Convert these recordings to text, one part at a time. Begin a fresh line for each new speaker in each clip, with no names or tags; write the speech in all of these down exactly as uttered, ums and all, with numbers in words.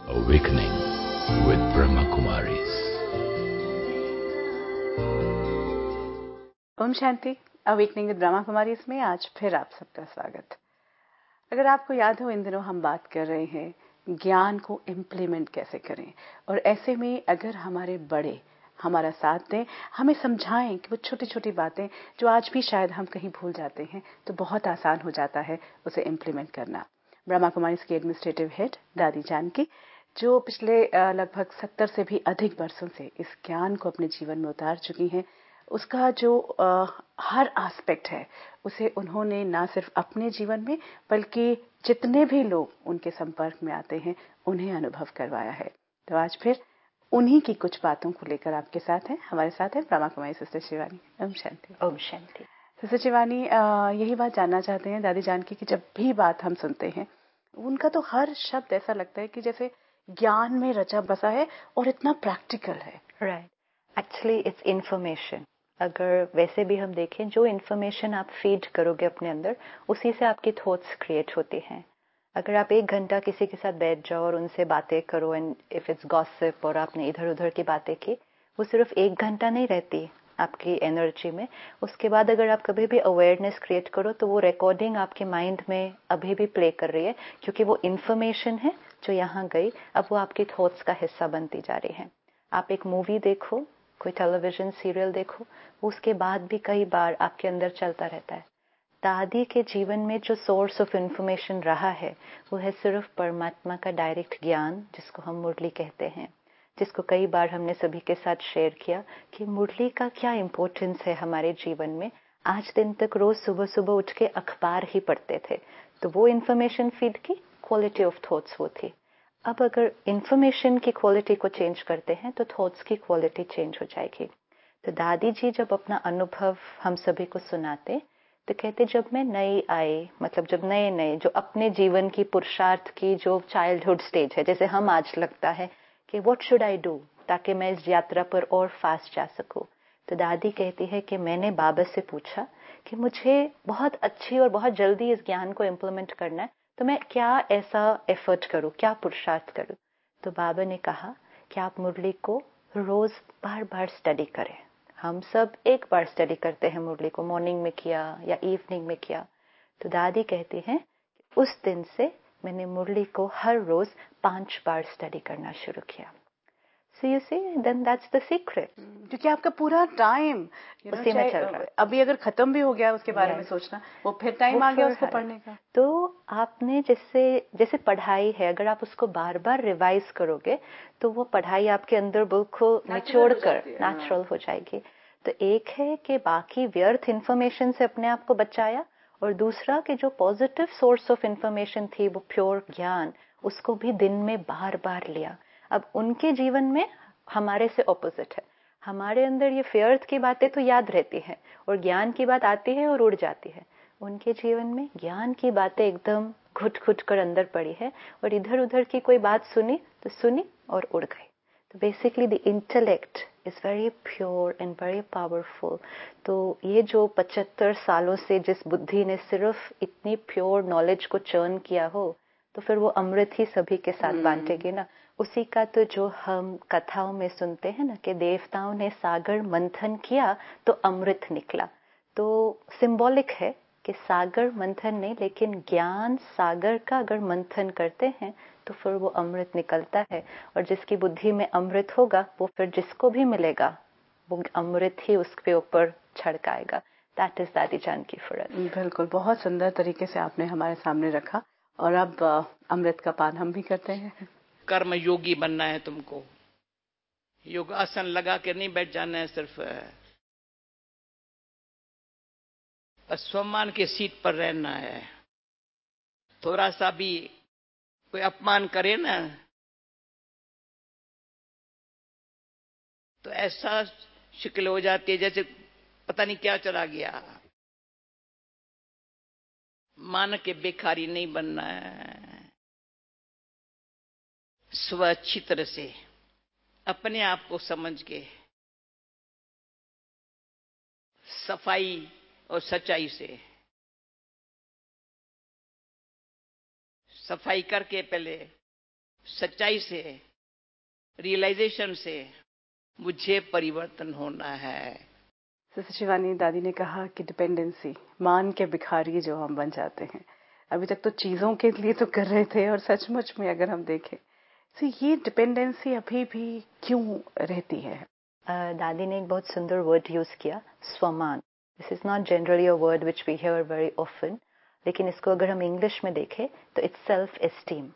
Awakening with Brahma Kumaris.
ओम शांति। Awakening with Brahma Kumaris में आज फिर आप सबका स्वागत। अगर आपको याद हो, इन दिनों हम बात कर रहे हैं ज्ञान को इम्प्लीमेंट कैसे करें, और ऐसे में अगर हमारे बड़े हमारा साथ दें, हमें समझाएं कि वो छोटी छोटी बातें जो आज भी शायद हम कहीं भूल जाते हैं, तो बहुत आसान हो जाता है उसे इम्प्लीमेंट करना। ब्रह्मा कुमारीज की एडमिनिस्ट्रेटिव हेड दादी जानकी, जो पिछले लगभग सत्तर से भी अधिक वर्षों से इस ज्ञान को अपने जीवन में उतार चुकी हैं, उसका जो आ, हर एस्पेक्ट है उसे उन्होंने ना सिर्फ अपने जीवन में बल्कि जितने भी लोग उनके संपर्क में आते हैं उन्हें अनुभव करवाया है। तो आज फिर उन्हीं की कुछ बातों को लेकर आपके साथ हैं। हमारे साथ है ब्रह्मा कुमारी सिस्टर शिवानी। ओम शांति।
ओम शांति।
सिस्टर शिवानी, यही बात जानना चाहते हैं दादी जानकी कि जब भी बात हम सुनते हैं उनका तो हर शब्द ऐसा लगता है कि जैसे ज्ञान में रचा बसा है और इतना प्रैक्टिकल है।
Right, actually it's information. अगर वैसे भी हम देखें, जो इन्फॉर्मेशन आप फीड करोगे अपने अंदर, उसी से आपकी थॉट्स क्रिएट होती हैं। अगर आप एक घंटा किसी के साथ बैठ जाओ और उनसे बातें करो, एंड इफ इट्स गॉसिप और आपने इधर उधर की बातें की, वो सिर्फ एक घंटा नहीं रहती आपकी एनर्जी में। उसके बाद अगर आप कभी भी अवेयरनेस क्रिएट करो तो वो रिकॉर्डिंग आपके माइंड में अभी भी प्ले कर रही है, क्योंकि वो इन्फॉर्मेशन है जो यहाँ गई, अब वो आपकी थॉट्स का हिस्सा बनती जा रही है। आप एक मूवी देखो, कोई टेलीविजन सीरियल देखो, उसके बाद भी कई बार आपके अंदर चलता रहता है। दादी के जीवन में जो सोर्स ऑफ इंफॉर्मेशन रहा है वो है सिर्फ परमात्मा का डायरेक्ट ज्ञान, जिसको हम मुरली कहते हैं, जिसको कई बार हमने सभी के साथ शेयर किया कि मुरली का क्या इम्पोर्टेंस है हमारे जीवन में। आज दिन तक रोज सुबह सुबह उठ के अखबार ही पढ़ते थे, तो वो इन्फॉर्मेशन फीड की क्वालिटी ऑफ थॉट्स वो थी। अब अगर इन्फॉर्मेशन की क्वालिटी को चेंज करते हैं तो थॉट्स की क्वालिटी चेंज हो जाएगी। तो दादी जी जब अपना अनुभव हम सभी को सुनाते तो कहते, जब मैं नई आई, मतलब जब नए नए जो अपने जीवन की पुरुषार्थ की जो चाइल्डहुड स्टेज है, जैसे हम आज लगता है कि व्हाट शुड आई डू ताकि मैं इस यात्रा पर और फास्ट जा सकूं, तो दादी कहती है कि मैंने बाबा से पूछा कि मुझे बहुत अच्छी और बहुत जल्दी इस ज्ञान को इम्प्लीमेंट करना है, तो मैं क्या ऐसा एफर्ट करूं, क्या पुरुषार्थ करूं। तो बाबा ने कहा कि आप मुरली को रोज बार बार स्टडी करें। हम सब एक बार स्टडी करते हैं मुरली को, मॉर्निंग में किया या इवनिंग में किया। तो दादी कहती हैं उस दिन से मैंने मुरली को हर रोज पांच बार स्टडी करना शुरू किया। So you see, then that's the secret.
क्योंकि आपका पूरा टाइम
उसी में चल रहा है।
अभी अगर खत्म भी हो गया उसके बारे में सोचना, वो फिर टाइम आ गया उसको पढ़ने का।
तो आपने जैसे जैसे पढ़ाई है, अगर आप उसको बार बार रिवाइज करोगे तो वो पढ़ाई आपके अंदर बिल्कुल निचोड़ कर नेचुरल हो जाएगी। तो एक है कि बाकी व्यर्थ इन्फॉर्मेशन से अपने आप को बचाया, और दूसरा कि जो पॉजिटिव सोर्स ऑफ इन्फॉर्मेशन थी वो प्योर ज्ञान, उसको भी दिन में बार बार लिया। अब उनके जीवन में हमारे से ऑपोजिट है। हमारे अंदर ये व्यर्थ की बातें तो याद रहती हैं और ज्ञान की बात आती है और उड़ जाती है। उनके जीवन में ज्ञान की बातें एकदम घुट घुट कर अंदर पड़ी है, और इधर उधर की कोई बात सुनी तो सुनी और उड़ गई। तो basically the intellect is very pure and very powerful. तो ये जो पचहत्तर सालों से जिस बुद्धि ने सिर्फ इतनी प्योर नॉलेज को चर्न किया हो, तो फिर वो अमृत ही सभी के साथ बांटेगी ना। उसी का तो जो हम कथाओं में सुनते हैं ना कि देवताओं ने सागर मंथन किया तो अमृत निकला। तो सिंबॉलिक है कि सागर मंथन नहीं, लेकिन ज्ञान सागर का अगर मंथन करते हैं तो फिर वो अमृत निकलता है, और जिसकी बुद्धि में अमृत होगा वो फिर जिसको भी मिलेगा वो अमृत ही उसके ऊपर छड़काएगा। दैट इज दादी जानकी फॉर अस।
बिल्कुल, बहुत सुंदर तरीके से आपने हमारे सामने रखा, और अब अमृत का पान हम भी करते हैं।
कर्म योगी बनना है तुमको, योग आसन लगा के नहीं बैठ जाना है, सिर्फ सम्मान के सीट पर रहना है। थोड़ा सा भी कोई अपमान करे ना तो ऐसा शिकल हो जाती है जैसे पता नहीं क्या चला गया। मान के बेकारी नहीं बनना है। स्व अच्छी तरह से अपने आप को समझ के सफाई और सच्चाई से सफाई करके पहले सच्चाई से, रियलाइजेशन से मुझे परिवर्तन होना है।
सिस्टर शिवानी, दादी ने कहा कि डिपेंडेंसी, मान के भिखारी जो हम बन जाते हैं। अभी तक तो चीजों के लिए तो कर रहे थे, और सचमुच में अगर हम देखें तो ये डिपेंडेंसी अभी भी क्यों रहती है?
uh, दादी ने एक बहुत सुंदर वर्ड यूज किया, स्वमान। This is not generally a word which we hear very often, लेकिन इसको अगर हम इंग्लिश में देखें तो इट्स सेल्फ एस्टीम,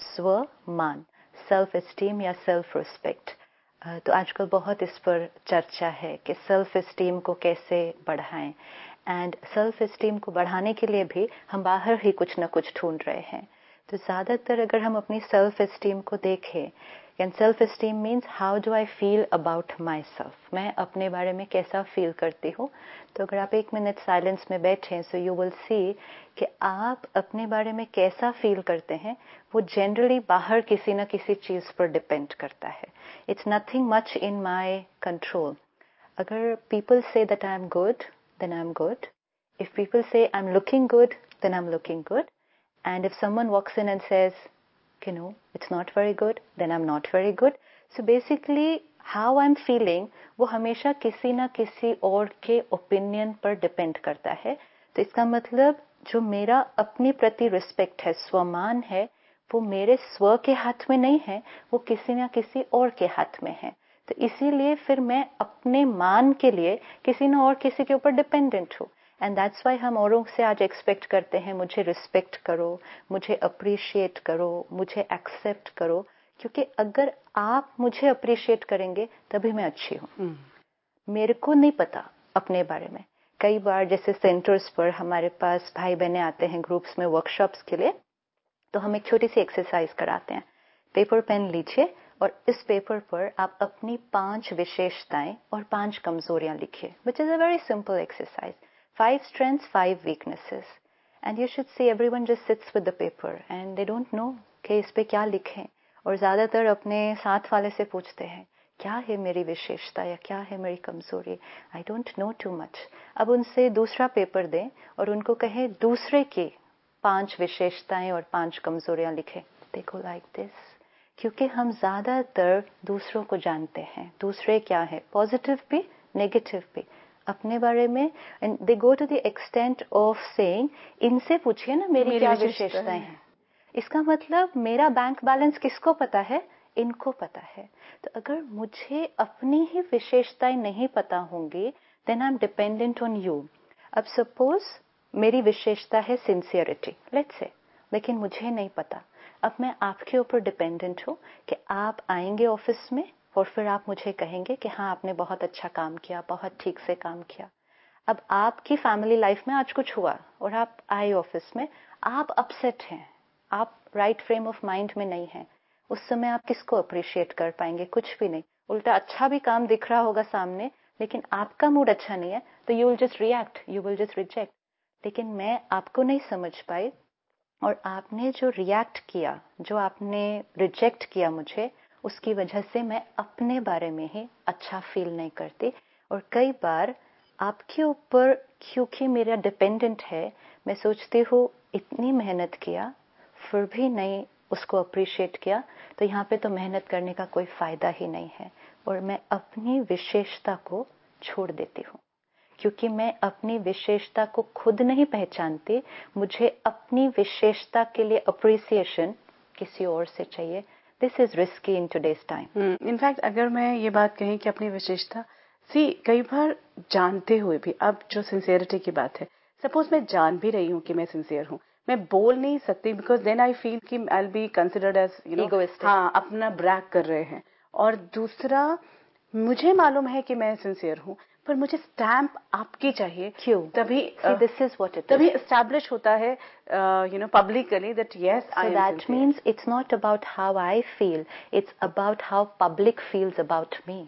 स्वमान, सेल्फ एस्टीम या सेल्फ रिस्पेक्ट। तो आजकल बहुत इस पर चर्चा है कि सेल्फ एस्टीम को कैसे बढ़ाएं, एंड सेल्फ एस्टीम को बढ़ाने के लिए भी हम बाहर ही कुछ ना कुछ ढूंढ रहे हैं। तो ज़्यादातर अगर हम अपनी सेल्फ एस्टीम को देखें, and self esteem means how do I feel about myself, मैं अपने बारे में कैसा फील करती हूँ। तो अगर आप एक मिनट साइलेंस में बैठें, सो यू विल सी कि आप अपने बारे में कैसा फील करते हैं वो जनरली बाहर किसी न किसी चीज़ पर डिपेंड करता है। It's nothing much in my control. अगर पीपल से that I am good, then I'm good. If people say I'm looking good, then I'm looking good. And if someone walks in and says, you know, it's not very good, then I'm not very good. So basically, how I'm feeling, वो हमेशा किसी ना किसी और के opinion पर depend करता है। तो इसका मतलब जो मेरा अपने प्रति रिस्पेक्ट है, स्वमान है, वो मेरे स्व के हाथ में नहीं है, वो किसी ना किसी और के हाथ में है। तो इसीलिए फिर मैं अपने मान के लिए किसी न और किसी के ऊपर डिपेंडेंट हूँ। एंड दैट्स वाई हम औरों से आज एक्सपेक्ट करते हैं, मुझे रिस्पेक्ट करो, मुझे अप्रिशिएट करो, मुझे एक्सेप्ट करो, क्योंकि अगर आप मुझे अप्रिशिएट करेंगे तभी मैं अच्छी हूँ। hmm. मेरे को नहीं पता अपने बारे में। कई बार जैसे सेंटर्स पर हमारे पास भाई बहनें आते हैं ग्रुप्स में वर्कशॉप्स के लिए, तो हम एक छोटी सी एक्सरसाइज कराते हैं। पेपर पेन लीजिए और इस पेपर पर आप अपनी पांच विशेषताएं और पांच कमजोरियां लिखिए, which is a very simple exercise. Five strengths, five weaknesses, and you should see everyone just sits with the paper and they don't know कि इस पे क्या लिखें, और ज्यादातर अपने साथ वाले से पूछते हैं क्या है मेरी विशेषता या क्या है मेरी कमजोरी, I don't know too much. अब उनसे दूसरा पेपर दें और उनको कहें दूसरे की पांच विशेषताएं और पांच कमजोरियां लिखें। देखो लाइक दिस, क्योंकि हम ज्यादातर दूसरों को जानते हैं, दूसरे क्या है, पॉजिटिव भी नेगेटिव भी अपने बारे में। And they go to the extent of saying, इनसे पूछिए ना मेरी, मेरी क्या विशेषताएं हैं। इसका मतलब मेरा बैंक बैलेंस किसको पता है, इनको पता है। तो अगर मुझे अपनी ही विशेषताएं नहीं पता होंगी, then I am dependent on you. अब सपोज मेरी विशेषता है सिंसियरिटी, लेट्स से, लेकिन मुझे नहीं पता। अब मैं आपके ऊपर डिपेंडेंट हूँ कि आप आएंगे ऑफिस में और फिर आप मुझे कहेंगे कि हाँ आपने बहुत अच्छा काम किया, बहुत ठीक से काम किया। अब आपकी फैमिली लाइफ में आज कुछ हुआ और आप आए ऑफिस में, आप अपसेट हैं, आप राइट फ्रेम ऑफ माइंड में नहीं हैं, उस समय आप किसको अप्रिशिएट कर पाएंगे, कुछ भी नहीं। उल्टा अच्छा भी काम दिख रहा होगा सामने, लेकिन आपका मूड अच्छा नहीं है तो you will just react, you will just reject. लेकिन मैं आपको नहीं समझ पाई और आपने जो रिएक्ट किया, जो आपने रिजेक्ट किया मुझे, उसकी वजह से मैं अपने बारे में ही अच्छा फील नहीं करती। और कई बार आपके ऊपर क्योंकि मेरा डिपेंडेंट है, मैं सोचती हूँ इतनी मेहनत किया फिर भी नहीं उसको अप्रिशिएट किया, तो यहाँ पे तो मेहनत करने का कोई फायदा ही नहीं है, और मैं अपनी विशेषता को छोड़ देती हूँ। क्योंकि मैं अपनी विशेषता को खुद नहीं पहचानती, मुझे अपनी विशेषता के लिए अप्रिसिएशन किसी और से चाहिए। This is risky in today's time.
In fact अगर मैं ये बात कहीं कि अपनी विशेषता सी, कई बार जानते हुए भी, अब जो सिंसियरिटी की बात है, सपोज मैं जान भी रही हूँ कि मैं सिंसियर हूँ, मैं बोल नहीं सकती बिकॉज देन आई फील कि I will be considered as you know, हाँ अपना ब्रैग कर रहे हैं। और दूसरा, मुझे मालूम है कि मैं सिंसियर हूँ, पर मुझे स्टैम्प आपकी चाहिए,
क्यों?
तभी
दिस इज व्हाट इट
तभी एस्टैब्लिश होता है you know publicly that yes I am sincere.
That means it's not about how I feel, it's about how public feels about me.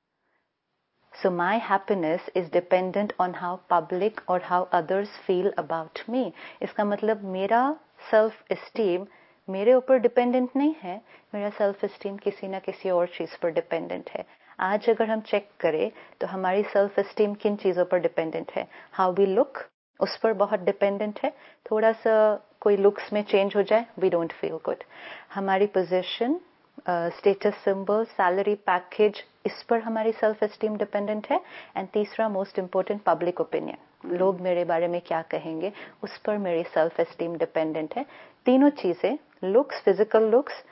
So my happiness is dependent on how public or how others feel about me. इसका मतलब मेरा self esteem मेरे ऊपर dependent नहीं है, मेरा self esteem किसी ना किसी और चीज पर डिपेंडेंट है। आज अगर हम चेक करें तो हमारी self esteem किन चीजों पर डिपेंडेंट है, how we look, उस पर बहुत डिपेंडेंट है। थोड़ा सा कोई लुक्स में चेंज हो जाए, वी डोंट फील गुड. हमारी position, status symbol, salary package, इस पर हमारी सेल्फ एस्टीम डिपेंडेंट है. एंड तीसरा मोस्ट इम्पोर्टेंट, पब्लिक ओपिनियन, लोग मेरे बारे में क्या कहेंगे, उस पर मेरी सेल्फ एस्टीम डिपेंडेंट है. तीनों चीजें, looks, physical looks,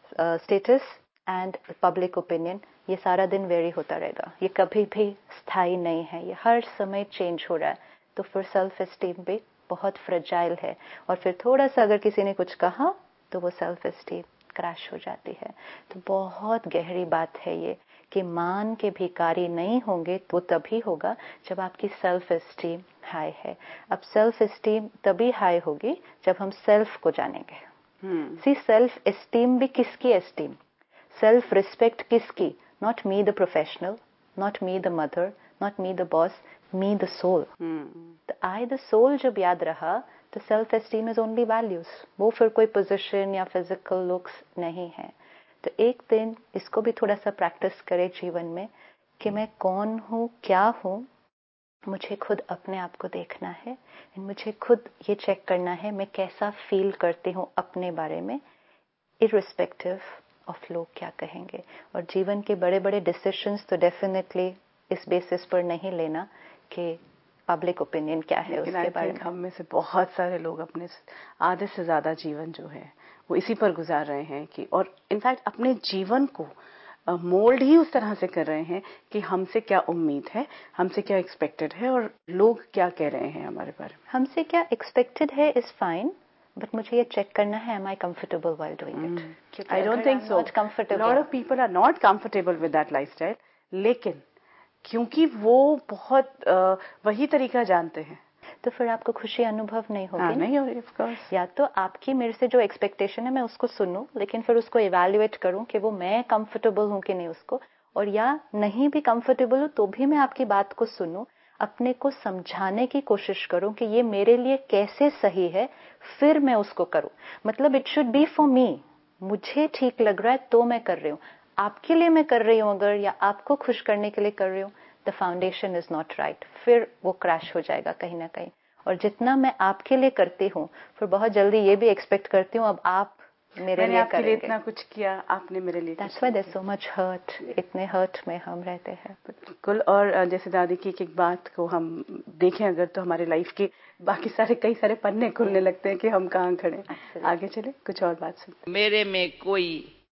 status and public opinion, ये सारा दिन वेरी होता रहेगा. ये कभी भी स्थायी नहीं है, ये हर समय चेंज हो रहा है. तो फिर सेल्फ एस्टीम भी बहुत फ्रेजाइल है. और फिर थोड़ा सा अगर किसी ने कुछ कहा तो वो सेल्फ एस्टीम क्रैश हो जाती है. तो बहुत गहरी बात है ये कि मान के भिखारी नहीं होंगे तो तभी होगा जब आपकी सेल्फ एस्टीम हाई है. अब सेल्फ एस्टीम तभी हाई होगी जब हम सेल्फ को जानेंगे. सी, सेल्फ एस्टीम भी किसकी एस्टीम, सेल्फ रिस्पेक्ट किसकी, not me the professional, not me the mother, not me the boss, me the soul. तो आई द सोल जब याद रहा तो self esteem is only values, वो फिर कोई पोजीशन या फिजिकल लुक्स नहीं है. तो एक दिन इसको भी थोड़ा सा प्रैक्टिस करें जीवन में कि मैं कौन हूँ, क्या हूँ. मुझे खुद अपने आप को देखना है, मुझे खुद ये चेक करना है मैं कैसा फील करती हूँ अपने बारे में, इररिस्पेक्टिव ऑफ लोग क्या कहेंगे. और जीवन के बड़े बड़े डिसीजंस तो डेफिनेटली इस बेसिस पर नहीं लेना कि पब्लिक ओपिनियन क्या है उसके बारे में.
हम में से बहुत सारे लोग अपने आधे से ज्यादा जीवन जो है वो इसी पर गुजार रहे हैं कि, और इनफैक्ट अपने जीवन को मोल्ड ही उस तरह से कर रहे हैं कि हमसे क्या उम्मीद है, हमसे क्या एक्सपेक्टेड है और लोग क्या कह रहे हैं हमारे बारे में.
हमसे क्या एक्सपेक्टेड है इज फाइन, बट मुझे ये चेक करना है, am I comfortable while doing it.
I don't think so. Lot of people are not comfortable with that lifestyle, लेकिन क्योंकि वो बहुत आ, वही तरीका जानते हैं
तो फिर आपको खुशी अनुभव नहीं होगी.
हाँ, नहीं हो रही ऑफ कोर्स.
या तो आपकी मेरे से जो एक्सपेक्टेशन है मैं उसको सुनूं, लेकिन फिर उसको इवैल्यूएट करूं कि वो मैं कंफर्टेबल हूं कि नहीं उसको, और या नहीं भी कंफर्टेबल हूं तो भी मैं आपकी बात को सुनूं, अपने को समझाने की कोशिश करूं कि ये मेरे लिए कैसे सही है, फिर मैं उसको करूं. मतलब it should be for me, मुझे ठीक लग रहा है तो मैं कर रही हूँ. आपके लिए मैं कर रही हूँ अगर, या आपको खुश करने के लिए कर रही हूँ, the foundation is not right, फिर वो क्रैश हो जाएगा कहीं ना कहीं. और जितना मैं आपके लिए करती हूँ फिर बहुत जल्दी ये भी एक्सपेक्ट करती हूँ अब आप मेरे लिए
आपके
करेंगे.
लिए इतना कुछ किया, आपने मेरे लिए.
That's why there is so much hurt, इतने हर्ट में हम रहते हैं.
बिल्कुल. और जैसे दादी की एक एक बात को हम देखें अगर, तो हमारे लाइफ के बाकी सारे कई सारे पन्ने खुलने लगते हैं कि हम कहाँ खड़े. आगे चले, कुछ और बात सुनते.
मेरे में कोई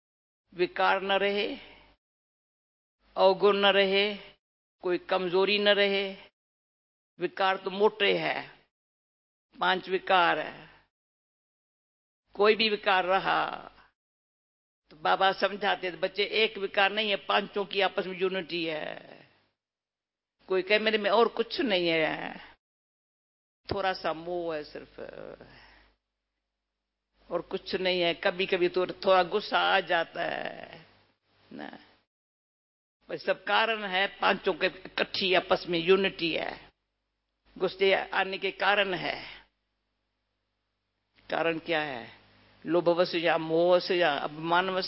विकार न रहे, अवगुण न रहे, कोई कमजोरी न रहे. विकार तो मोटे है, पांच विकार है. कोई भी विकार रहा तो बाबा समझाते थे बच्चे एक विकार नहीं है, पांचों की आपस में यूनिटी है. कोई कहे मेरे में और कुछ नहीं है, थोड़ा सा मोह है सिर्फ, और कुछ नहीं है. कभी कभी तो थोड़ा गुस्सा आ जाता है ना, बस सब कारण है पांचों के इकट्ठी आपस में यूनिटी है. गुस्से आने के कारण है, कारण क्या है, लोभवश या मोहवश या अभिमानवश.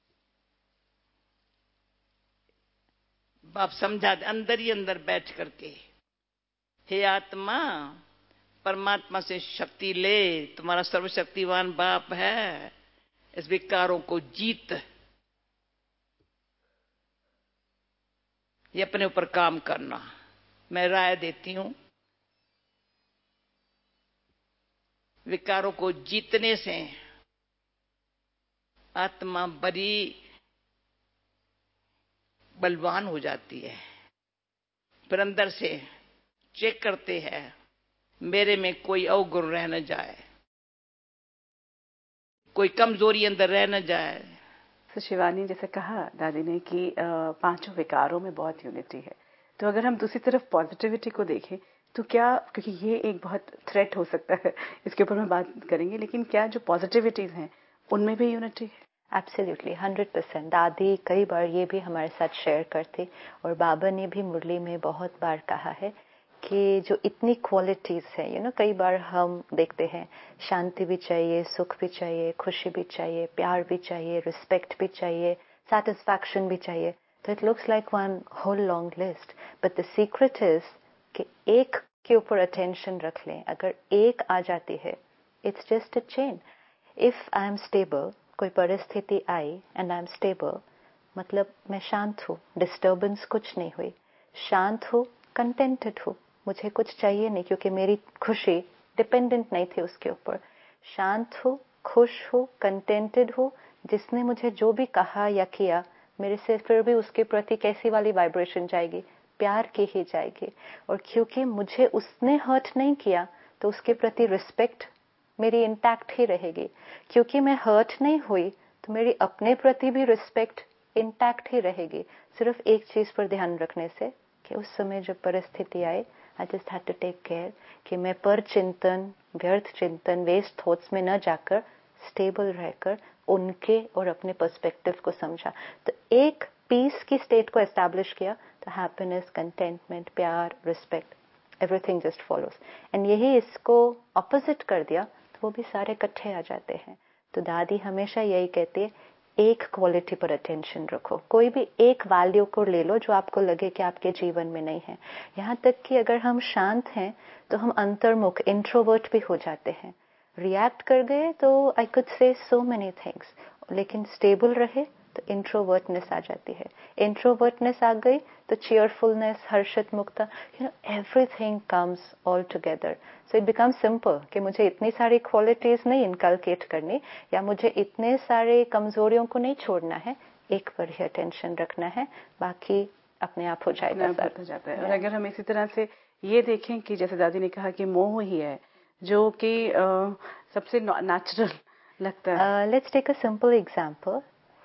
बाप समझा अंदर ही अंदर बैठ करके, हे आत्मा परमात्मा से शक्ति ले, तुम्हारा सर्वशक्तिवान बाप है, इस विकारों को जीत. ये अपने ऊपर काम करना. मैं राय देती हूं, विकारों को जीतने से आत्मा बड़ी बलवान हो जाती है. फिर अंदर से चेक करते हैं मेरे में कोई अवगुण रह न जाए, कोई कमजोरी अंदर रह न जाए.
तो शिवानी, जैसे कहा दादी ने कि पांचों विकारों में बहुत यूनिटी है, तो अगर हम दूसरी तरफ पॉजिटिविटी को देखें तो क्या, क्योंकि ये एक बहुत थ्रेट हो सकता है, इसके ऊपर मैं बात करेंगे, लेकिन क्या जो पॉजिटिविटीज हैं उनमें भी यूनिटी है?
Absolutely, hundred percent. दादी कई बार ये भी हमारे साथ शेयर करती, और बाबा ने भी मुरली में बहुत बार कहा है कि जो इतनी क्वालिटीज है, यू नो, कई बार हम देखते हैं शांति भी चाहिए, सुख भी चाहिए, खुशी भी चाहिए, प्यार भी चाहिए, रिस्पेक्ट भी चाहिए, सेटिस्फैक्शन भी चाहिए. तो it looks like one whole long list, but the secret is कि एक के ऊपर अटेंशन रख लें. अगर एक आ जाती है it's just a chain. If I am stable, कोई परिस्थिति आई एंड आई एम स्टेबल, मतलब मैं शांत हूँ, डिस्टर्बेंस कुछ नहीं हुई, शांत हूँ, कंटेंटेड हूँ, मुझे कुछ चाहिए नहीं क्योंकि मेरी खुशी डिपेंडेंट नहीं थी उसके ऊपर. शांत हूँ, खुश हूँ, कंटेंटेड हूँ. जिसने मुझे जो भी कहा या किया, मेरे से फिर भी उसके प्रति कैसी वाली वाइब्रेशन जाएगी? प्यार की ही जाएगी. और क्योंकि मुझे उसने हर्ट नहीं किया तो उसके प्रति रिस्पेक्ट मेरी इंटैक्ट ही रहेगी. क्योंकि मैं हर्ट नहीं हुई तो मेरी अपने प्रति भी रिस्पेक्ट इंटैक्ट ही रहेगी. सिर्फ एक चीज पर ध्यान रखने से कि उस समय जब परिस्थिति आए, I just had to take care कि मैं पर चिंतन, व्यर्थ चिंतन, वेस्ट थॉट्स में न जाकर स्टेबल रहकर उनके और अपने पर्सपेक्टिव को समझा. तो एक पीस की स्टेट को एस्टैब्लिश किया तो हैप्पीनेस, कंटेंटमेंट, प्यार, respect, everything just follows. And यही इसको ऑपोजिट कर दिया तो वो भी सारे इकट्ठे आ जाते हैं. तो दादी हमेशा यही कहती है, एक क्वालिटी पर अटेंशन रखो. कोई भी एक वैल्यू को ले लो जो आपको लगे कि आपके जीवन में नहीं है. यहाँ तक कि अगर हम शांत हैं तो हम अंतर्मुख, इंट्रोवर्ट भी हो जाते हैं. रिएक्ट कर गए तो I could say so many things, लेकिन स्टेबल रहे तो इंट्रोवर्टनेस आ जाती है. इंट्रोवर्टनेस आ गई तो चीयरफुलनेस, हर्षित मुक्ता, you know everything comes all together. So it become simple कि मुझे इतनी सारी क्वालिटीज नहीं इनकलकेट करनी या मुझे इतने सारे कमजोरियों को नहीं छोड़ना है. एक पर ही अटेंशन रखना है, बाकी अपने आप हो जाएगा.
सर हो जाता है. और अगर हम इसी तरह से ये देखें कि जैसे दादी ने कहा कि मोह ही है जो कि सबसे नेचुरल लगता है.
Let's take a simple example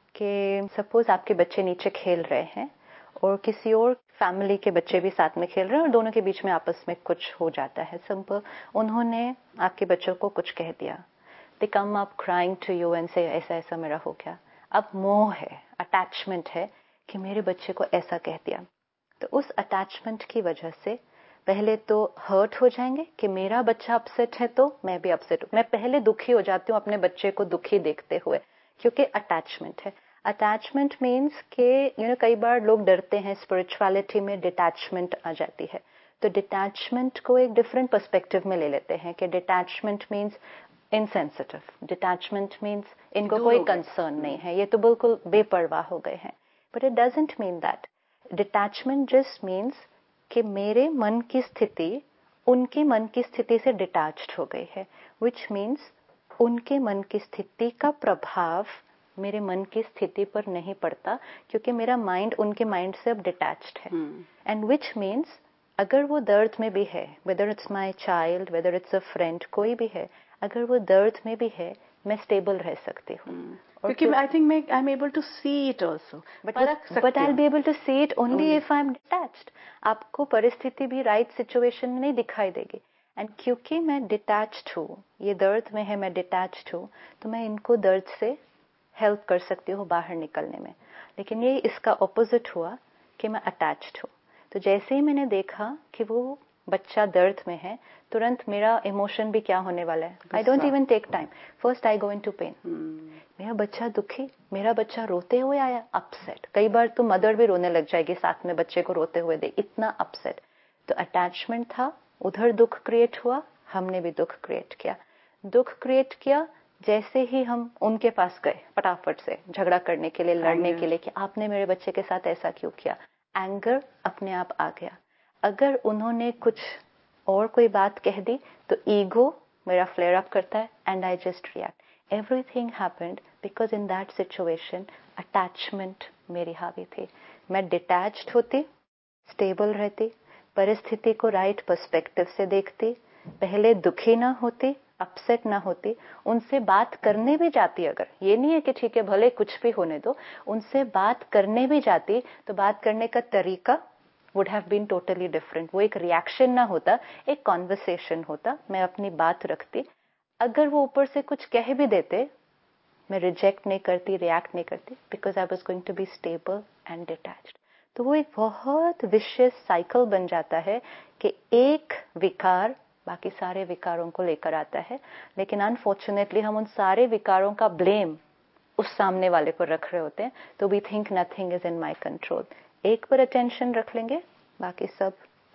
कि सपोज आपके बच्चे नीचे खेल रहे हैं और किसी और फैमिली के बच्चे भी साथ में खेल रहे हैं और दोनों के बीच में आपस में कुछ हो जाता है. सिंपल, उन्होंने आपके बच्चों को कुछ कह दिया. They come up crying to you and say ऐसा ऐसा मेरा हो गया. अब मोह है, अटैचमेंट है कि मेरे बच्चे को ऐसा कह दिया. तो उस अटैचमेंट की वजह से पहले तो हर्ट हो जाएंगे कि मेरा बच्चा अपसेट है तो मैं भी अपसेट हूँ. मैं पहले दुखी हो जाती हूँ अपने बच्चे को दुखी देखते हुए, क्योंकि अटैचमेंट है. अटैचमेंट मीन्स कि यू नो कई बार लोग डरते हैं, स्पिरिचुअलिटी में डिटैचमेंट आ जाती है. तो डिटैचमेंट को एक डिफरेंट पर्सपेक्टिव में ले लेते हैं कि detachment means insensitive, detachment means इनको कोई कंसर्न नहीं है, ये तो बिल्कुल बेपरवाह हो गए हैं. But it doesn't mean that. Detachment just means कि मेरे मन की स्थिति उनके मन की स्थिति से डिटैच्ड हो गई है, विच मीन्स उनके मन की स्थिति का प्रभाव मेरे मन की स्थिति पर नहीं पड़ता क्योंकि मेरा माइंड उनके माइंड से अब डिटैच्ड है. एंड विच मीन्स अगर वो दर्द में भी है, whether it's my child, whether it's a friend, कोई भी है, अगर वो दर्द में भी है, मैं स्टेबल रह सकती हूँ.
क्योंकि आई थिंक मैं I am able to see it also,
but but I will be able to see it only if I am detached. आपको परिस्थिति भी राइट सिचुएशन में नहीं दिखाई देगी. एंड क्योंकि मैं डिटैच्ड हूँ, ये दर्द में है, मैं डिटैच्ड हूँ, तो मैं इनको दर्द से हेल्प कर सकती हूँ बाहर निकलने में. लेकिन ये इसका ऑपोजिट हुआ कि मैं अटैच्ड हूँ. तो जैसे ही मैंने देखा कि वो बच्चा दर्द में है, तुरंत मेरा इमोशन भी क्या होने वाला है. I don't even take time, first I go into pain. मेरा बच्चा दुखी, मेरा बच्चा रोते हुए आया, अपसेट. कई बार तो मदर भी रोने लग जाएगी साथ में बच्चे को रोते हुए दे, इतना अपसेट. तो अटैचमेंट था, उधर दुख क्रिएट हुआ, हमने भी दुख क्रिएट किया. दुख क्रिएट किया, जैसे ही हम उनके पास गए फटाफट से झगड़ा करने के लिए, लड़ने के लिए कि आपने मेरे बच्चे के साथ ऐसा क्यों किया, एंगर अपने आप आ गया. अगर उन्होंने कुछ और कोई बात कह दी तो ईगो मेरा फ्लेयर अप करता है and I just react. Everything happened because in that situation attachment मेरी हावी थी. मैं डिटैच्ड होती, स्टेबल रहती, परिस्थिति को राइट पर्सपेक्टिव से देखती, पहले दुखी ना होती, अपसेट ना होती, उनसे बात करने भी जाती. अगर ये नहीं है कि ठीक है भले कुछ भी होने दो, उनसे बात करने भी जाती तो बात करने का तरीका would have been totally different. वो एक रिएक्शन ना होता, एक कॉन्वर्सेशन होता, मैं अपनी बात रखती. अगर वो ऊपर से कुछ कह भी देते, मैं रिजेक्ट नहीं करती, रिएक्ट नहीं करती, because I was going to be stable and detached. तो वो एक बहुत विशियस साइकिल बन जाता है कि एक विकार बाकी सारे विकारों को लेकर आता है. लेकिन अनफॉर्चुनेटली हम उन सारे विकारों का ब्लेम उस सामने वाले पर रख रहे होते हैं. तो we think nothing is in my control. एक पर अटेंशन रख लेंगे, बाकी सब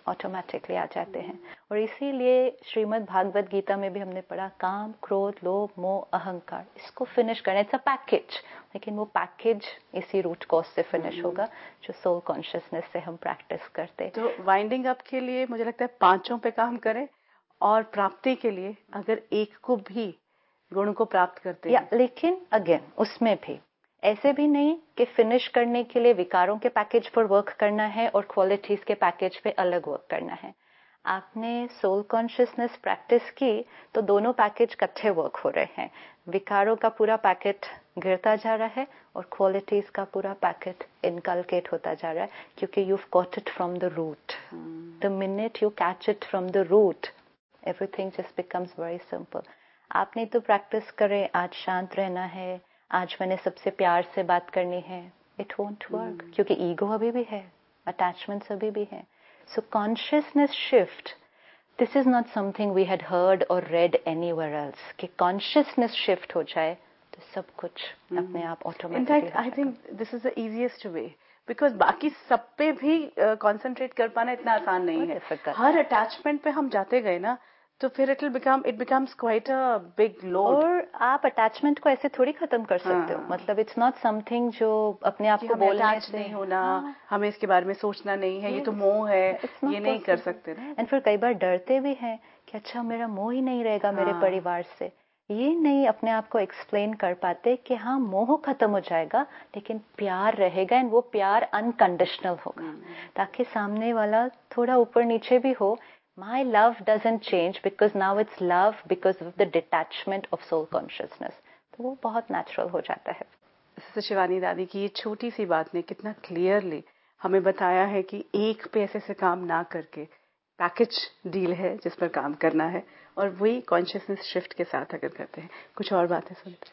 ऑटोमेटिकली आ जाते हैं। और इसीलिए श्रीमद् भागवत गीता में भी हमने पढ़ा काम, क्रोध, लोभ, मोह, अहंकार, इसको फिनिश करना। इट्स अ पैकेज, लेकिन वो पैकेज इसी रूट कॉज से फिनिश होगा जो सोल कॉन्शियसनेस से हम प्रैक्टिस करते।
तो वाइंडिंग अप के लिए मुझे लगता है पांचों पे काम करें, और प्राप्ति के लिए अगर एक को भी गुण को प्राप्त करते
या,
हैं,
लेकिन अगेन उसमें भी ऐसे भी नहीं कि फिनिश करने के लिए विकारों के पैकेज पर वर्क करना है और क्वालिटीज के पैकेज पे अलग वर्क करना है। आपने सोल कॉन्शियसनेस प्रैक्टिस की तो दोनों पैकेज इकट्ठे वर्क हो रहे हैं। विकारों का पूरा पैकेट गिरता जा रहा है और क्वालिटीज का पूरा पैकेट इनकलकेट होता जा रहा है, क्योंकि you got it from the root. The minute you catch it from the root, everything just becomes very simple. आपने तो प्रैक्टिस करें, आज शांत रहना है, आज मैंने सबसे प्यार से बात करनी है, इट वोंट वर्क, क्योंकि ईगो अभी भी है, अटैचमेंट्स अभी भी है। So consciousness shift, this is not something we had heard or read anywhere else, कि कॉन्शियसनेस शिफ्ट हो जाए तो सब कुछ अपने आप automatically.
In fact I think this is the easiest way, because बाकी सब पे भी कंसंट्रेट uh, कर पाना इतना आसान नहीं है। हर अटैचमेंट पे हम जाते गए ना, तो फिर it will become it becomes quite a big load.
और आप अटैचमेंट को ऐसे थोड़ी खत्म कर सकते हो। मतलब इट्स नॉट समथिंग जो अपने आप को बोलने से
नहीं होना, हमें इसके बारे में सोचना नहीं है, ये तो मोह है, ये नहीं कर सकते ना।
एंड फिर कई बार डरते भी हैं कि अच्छा मेरा मोह ही नहीं रहेगा मेरे परिवार से। ये नहीं अपने आप को एक्सप्लेन कर पाते कि हाँ मोह खत्म हो जाएगा, लेकिन प्यार रहेगा, एंड वो प्यार अनकंडीशनल होगा, ताकि सामने वाला थोड़ा ऊपर नीचे भी हो, my love doesn't change because now it's love because of the detachment of soul consciousness. तो वो बहुत नेचुरल हो जाता है।
सिस्टर शिवानी दादी की ये छोटी सी बात ने कितना क्लियरली हमें बताया है कि एक पे ऐसे से काम ना करके पैकेज डील है जिस पर काम करना है, और वही कॉन्शियसनेस शिफ्ट के साथ अगर करते हैं। कुछ और बातें सुनते हैं।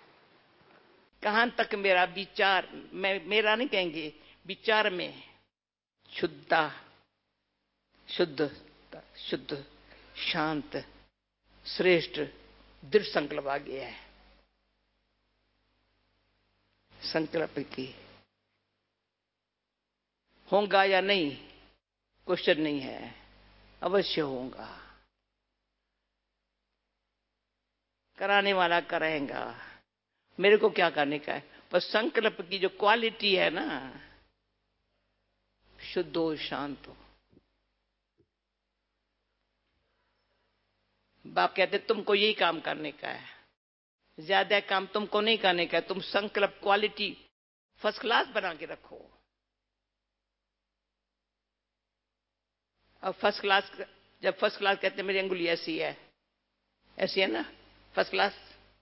कहां तक मेरा विचार, मैं मेरा नहीं कहेंगे, विचार में शुद्धता, शुद्ध शुद्ध शांत श्रेष्ठ दृढ़ संकल्प आ गया है। संकल्प की होगा या नहीं क्वेश्चन नहीं है, अवश्य होगा, कराने वाला कराएगा, मेरे को क्या करने का है। पर संकल्प की जो क्वालिटी है ना, शुद्ध हो, शांत हो। बाप कहते तुमको यही काम करने का है, ज्यादा काम तुमको नहीं करने का है, तुम संकल्प क्वालिटी फर्स्ट क्लास बना के रखो। अब फर्स्ट क्लास, जब फर्स्ट क्लास कहते हैं मेरी अंगुली ऐसी है, ऐसी है ना फर्स्ट क्लास,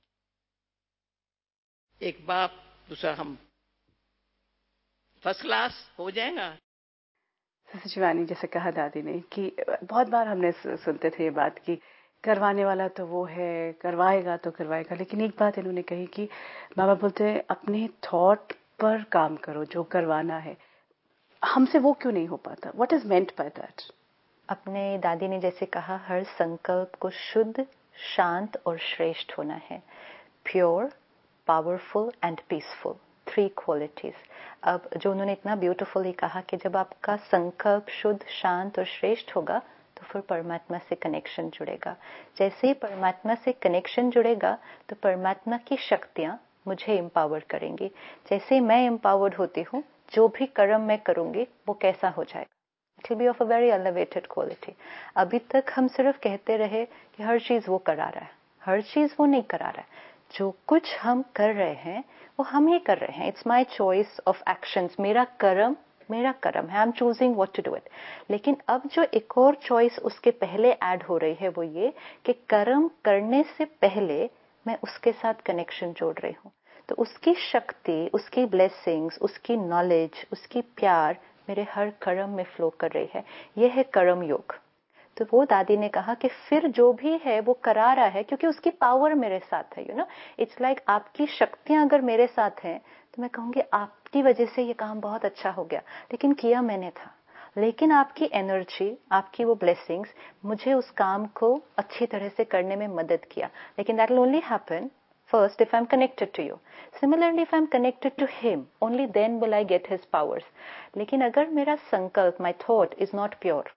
एक बाप दूसरा हम, फर्स्ट क्लास हो जाएगा।
शिवानी जैसे कहा दादी ने कि बहुत बार हमने सुनते थे ये बात कि करवाने वाला तो वो है, करवाएगा तो करवाएगा, लेकिन एक बात इन्होंने कही कि बाबा बोलते हैं अपने थॉट पर काम करो, जो करवाना है हमसे वो क्यों नहीं हो पाता। What is meant by that?
अपने दादी ने जैसे कहा, हर संकल्प को शुद्ध, शांत और श्रेष्ठ होना है। Pure, powerful and peaceful, three qualities. अब जो उन्होंने इतना ब्यूटीफुली कहा कि जब आपका संकल्प शुद्ध, शांत और श्रेष्ठ होगा तो फिर परमात्मा से कनेक्शन जुड़ेगा। जैसे ही परमात्मा से कनेक्शन जुड़ेगा तो परमात्मा की शक्तियां मुझे एम्पावर करेंगी। जैसे मैं एम्पावर्ड होती हूँ, जो भी कर्म मैं करूंगी वो कैसा हो जाएगा, it will be of a very elevated quality. अभी तक हम सिर्फ कहते रहे कि हर चीज वो करा रहा है, हर चीज वो नहीं करा रहा है, जो कुछ हम कर रहे हैं वो हम ही कर रहे हैं। It's my choice of actions, मेरा कर्म मेरा कर्म है, I am choosing what to do it. लेकिन अब जो एक और चॉइस उसके पहले ऐड हो रही है वो ये कि कर्म करने से पहले मैं उसके साथ कनेक्शन जोड़ रही हूँ, तो उसकी शक्ति, उसकी ब्लेसिंग्स, उसकी नॉलेज, उसकी प्यार मेरे हर कर्म में फ्लो कर रही है। यह है कर्म योग। तो वो दादी ने कहा कि फिर जो भी है वो करा रहा है क्योंकि उसकी पावर मेरे साथ है। यू नो, इट्स लाइक आपकी शक्तियां अगर मेरे साथ हैं तो मैं कहूंगी आपकी वजह से ये काम बहुत अच्छा हो गया, लेकिन किया मैंने था। लेकिन आपकी एनर्जी, आपकी वो ब्लेसिंग्स मुझे उस काम को अच्छी तरह से करने में मदद किया। लेकिन that will only happen first if I'm connected to you. Similarly, if I'm connected to him, only then will I get his powers. लेकिन अगर मेरा संकल्प, my thought is not pure,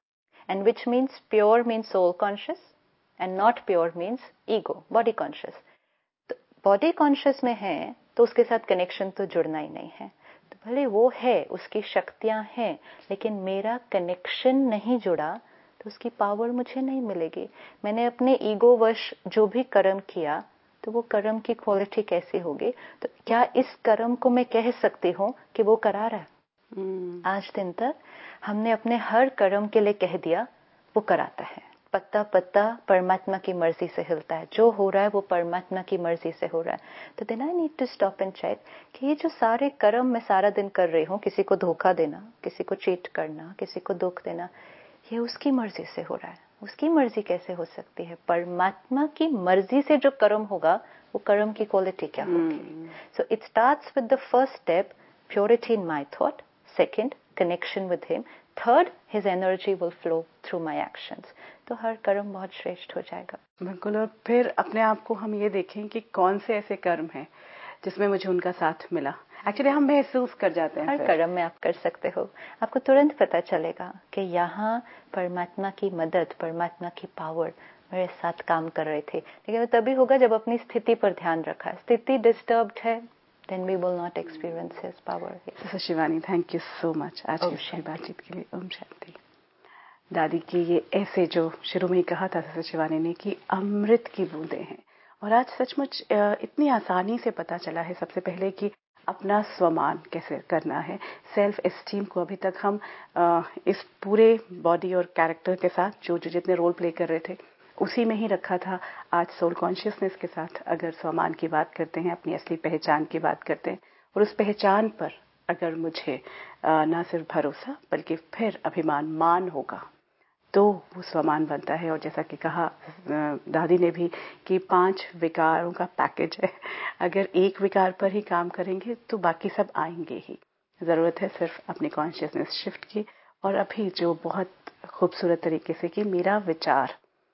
and which means pure means soul conscious and not pure means ego, body conscious. तो body conscious में है तो उसके साथ connection तो जुड़ना ही नहीं है. तो भले वो है, उसकी शक्तियां हैं, लेकिन मेरा connection नहीं जुड़ा तो उसकी पावर मुझे नहीं मिलेगी. मैंने अपने ईगो वश जो भी कर्म किया तो वो कर्म की क्वालिटी कैसी होगी. तो क्या इस कर्म को मैं कह सकती हूँ कि वो करा रहा है? hmm. आज दिन तक हमने अपने हर कर्म के लिए कह दिया वो कराता है. पत्ता पत्ता परमात्मा की मर्जी से हिलता है, जो हो रहा है वो परमात्मा की मर्जी से हो रहा है. तो then I need to stop and check कि ये जो सारे कर्म मैं सारा दिन कर रही हूँ, किसी को धोखा देना, किसी को चीट करना, किसी को दुख देना, ये उसकी मर्जी से हो रहा है. उसकी मर्जी कैसे हो सकती है? परमात्मा की मर्जी से जो कर्म होगा वो कर्म की क्वालिटी क्या होगी? So it starts with the first step, purity in my thought. Second, connection with him. Third, his energy will flow through my actions. तो हर कर्म बहुत श्रेष्ठ हो जाएगा.
बिल्कुल. और फिर अपने आप को हम ये देखें कि कौन से ऐसे कर्म हैं जिसमें मुझे उनका साथ मिला. एक्चुअली हम महसूस कर जाते हैं.
हर कर्म में आप कर सकते हो. आपको तुरंत पता चलेगा कि यहाँ परमात्मा की मदद, परमात्मा की पावर मेरे साथ काम कर रहे थे. लेकिन वो तभी होगा जब अपनी स्थिति पर ध्यान रखा. स्थिति डिस्टर्ब्ड है, then we will not experience his power.
Sister Shivani, thank you so much आज की बातचीत के लिए. ओम शांति. दादी की ये ऐसे जो शुरू में ही कहा था सिस्टर शिवानी ने कि अमृत की बूंदें हैं, और आज सचमुच इतनी आसानी से पता चला है. सबसे पहले कि अपना स्वमान कैसे करना है, सेल्फ एस्टीम को अभी तक हम इस पूरे बॉडी और कैरेक्टर के साथ जो जो जितने रोल प्ले कर रहे थे उसी में ही रखा था. आज सोल कॉन्शियसनेस के साथ अगर स्वमान की बात करते हैं, अपनी असली पहचान की बात करते हैं, और उस पहचान पर अगर मुझे ना सिर्फ भरोसा बल्कि फिर अभिमान, मान होगा तो वो स्वमान बनता है. और जैसा कि कहा दादी ने भी कि पांच विकारों का पैकेज है. अगर एक विकार पर ही काम करेंगे तो बाकी सब आएंगे ही. ज़रूरत है सिर्फ अपनी कॉन्शियसनेस शिफ्ट की. और अभी जो बहुत खूबसूरत तरीके से कि मेरा विचार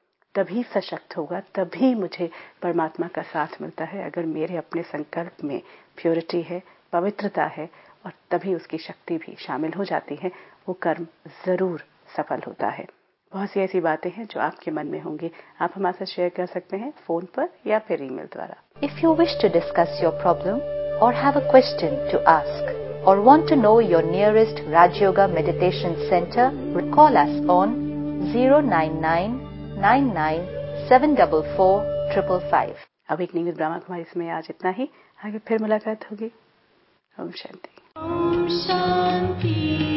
तभी सशक्त होगा, तभी मुझे परमात्मा का साथ मिलता है अगर मेरे अपने संकल्प में प्योरिटी है, पवित्रता है, और तभी उसकी शक्ति भी शामिल हो जाती है. वो कर्म जरूर सफल होता है. बहुत सी ऐसी बातें हैं जो आपके मन में होंगी, आप हमारे साथ शेयर कर सकते हैं फोन पर या फिर ईमेल द्वारा.
If you wish to discuss your problem or have a question to ask or want to know your nearest Raj Yoga meditation centre, call us on zero nine nine nine nine seven four four five five five.
Awakening with Brahma Kumari इसमें आज इतना ही. आगे फिर मुलाकात होगी. ओम शांति. ओम शांति.